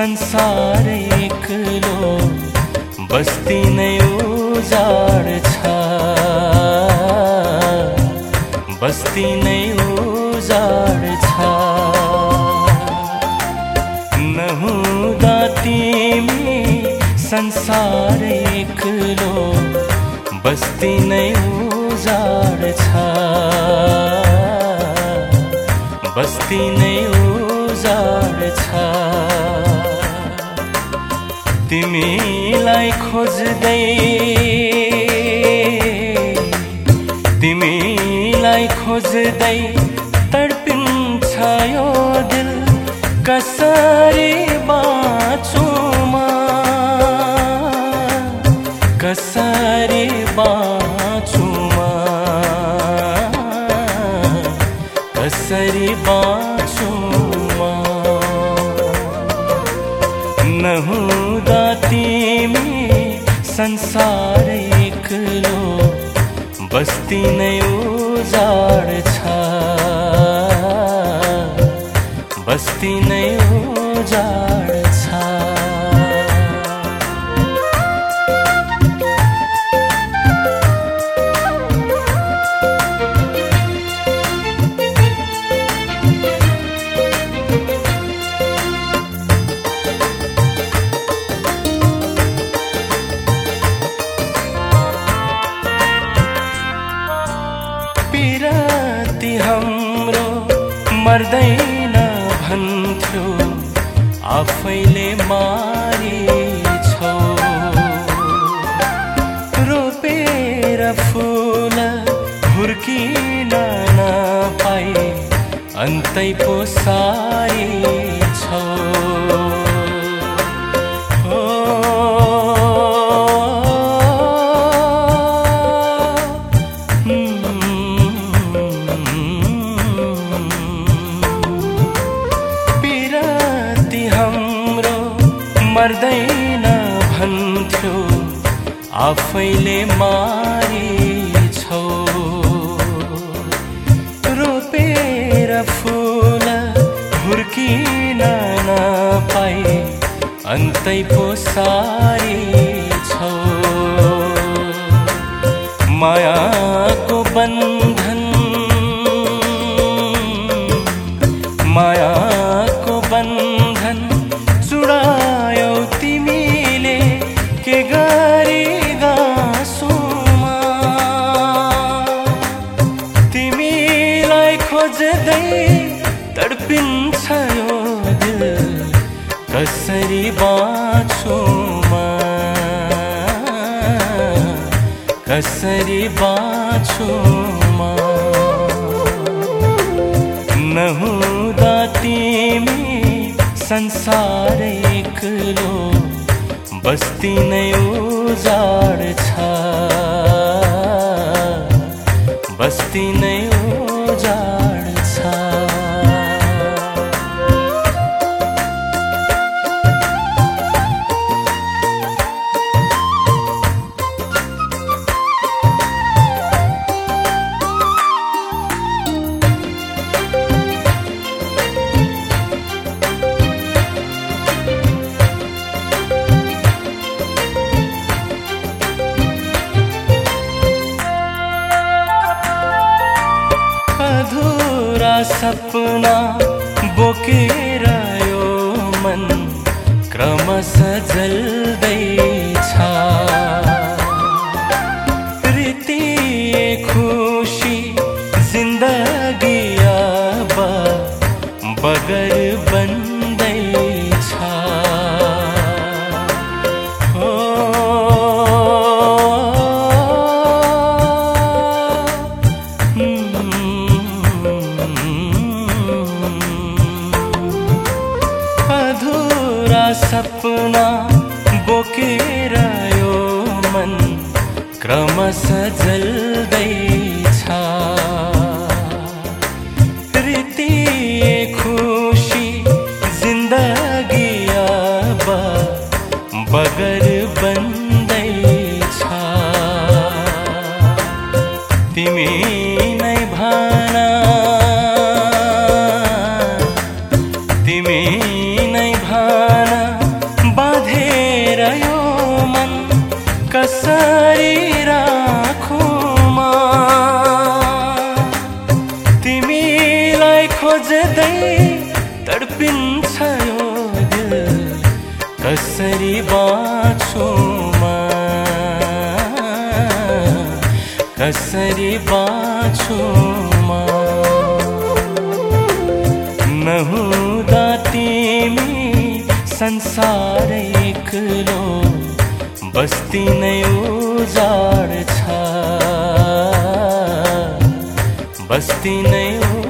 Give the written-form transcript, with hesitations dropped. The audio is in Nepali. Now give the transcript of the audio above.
संसार एक्लो बस्ती नै उजाड छ, बस्ती नै उजाड छ। नहुँदा तिमी संसार एक्लो बस्ती नै उजाड छ, बस्ती नै उजाड छ। तिमीलाई खोज्दै, तिमीलाई खोज्दै तडपिन्छ यो दिल, कसरी बाँचौँ म, कसरी बाँचौँ म, कसरी बाँचौँ म। नहुँदा तिमी संसार एक्लो बस्ती नै उजाड छ, बस्ती नै उजाड छ। पिराती हाम्रो मर्दैन भन्थ्यो, आफैले मारिछौ। रोपेर फुल हुर्किन नपाई अन्तै पो सारिछौ। मर्दैन भन्थ्यो, आफैले मारिछौ। रोपेर फुल हुर्किन नपाई अन्तै पो सारिछौ। मायाको बन्धन, मायाको बन्धन चुडायौ तिमीले, के गरी गाँसौँ म। तिमीलाई खोज्दै तडपिन्छ यो दिल, कसरी बाँचौँ म, कसरी बाँचौँ म। नहुँदा तिमी संसार एक्लो बस्ती नै उजाड छ, बस्ती नै उजाड छ। अधुरा सपना बोकेर यो मन क्रमशः जल्दैछ। रीति खुशी जिन्दगी अब बगर बन्दैछ। सपना बोकेर यो मन क्रमशः जल्दैछ। रीति खुशी जिन्दगी अब बगर बन्दैछ। तिमी नै भन, तिमी नै भन तडपिन्छ यो दिल कसरी बाँचुमा कसरी बाँचुमा नहुँदा तिमी संसार एक्लो बस्ती नै उजाड छ बस्ती नै